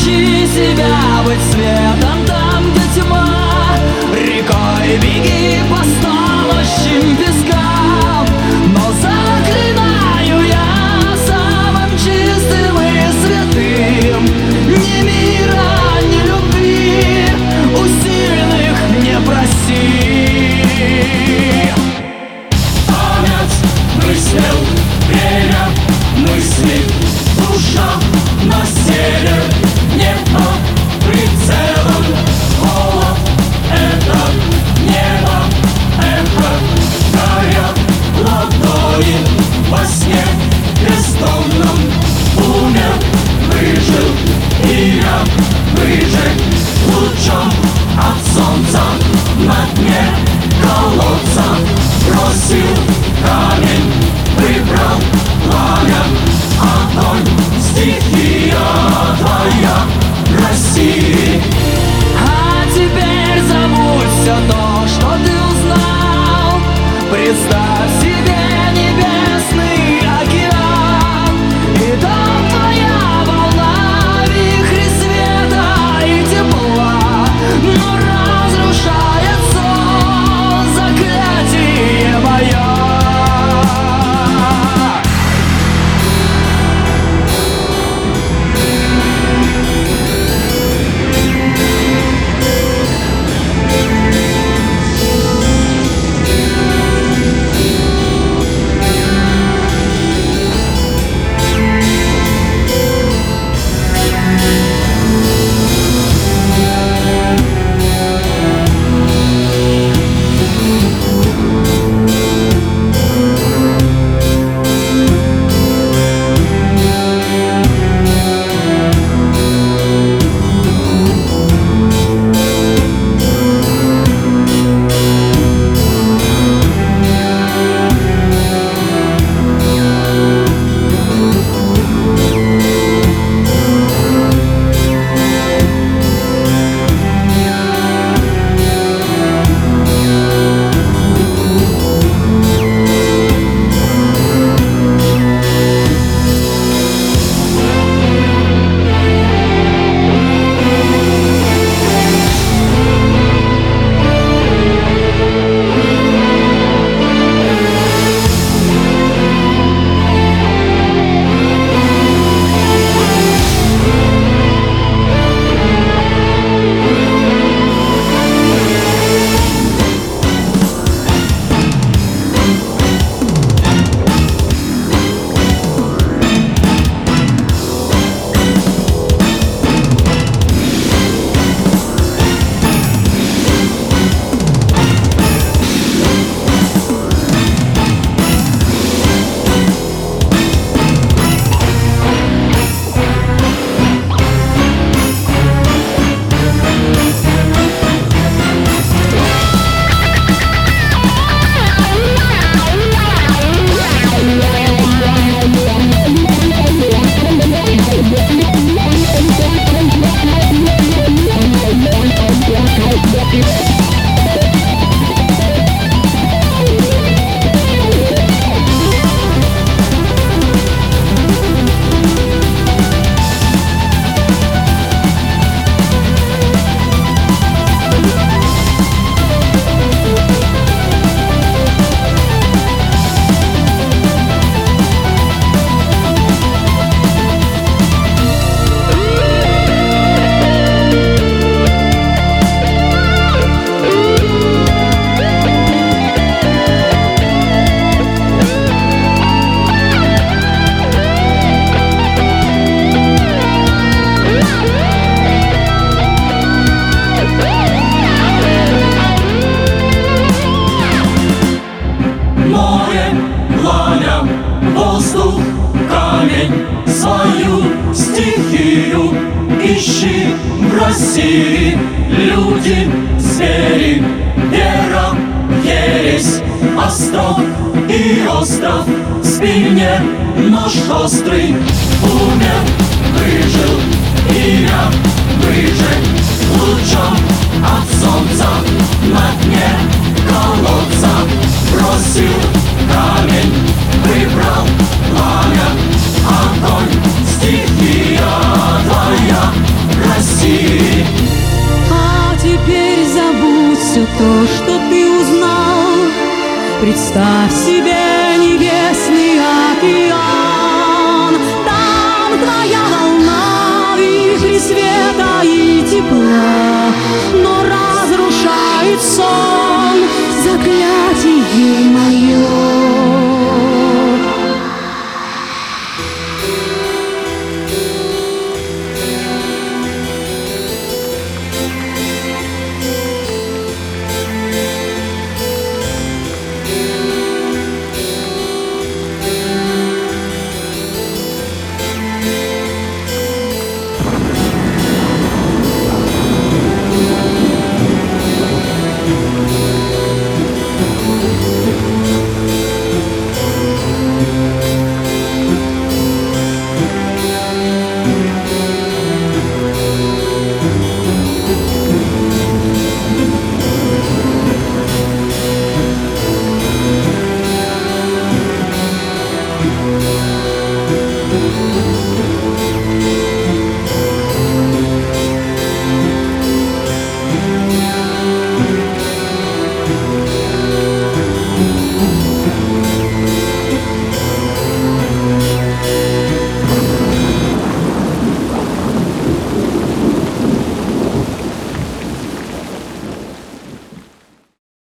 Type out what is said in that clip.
Научи себя быть светом там, где тьма. Рекой беги по стонущим пескам. Но заклинаю я самым чистым и святым: ни мира, ни любви у сильных не проси. Память мыслил, время мысли, душа на север, небо прицелом. Холод — это небо, эхо, горят ладони во сне бездонном. Умер, выжил, и я выжег лучом от солнца на дне колодца. Бросил камень, выбрал пламя, огонь, стихия твоя России. А теперь забудь все то, что ты узнал. Представь себе небесный океан, и там твоя волна, вихри света и тепла. Но разрушает сон заклятие мое. Ищи в России люди, звери, вера, ересь, остров и остров в спине нож острый. Умер, выжил, и я выжег лучом от солнца на дне колодца. Бросил камень, выбрал пламя, огонь, стихия твоя Представь себе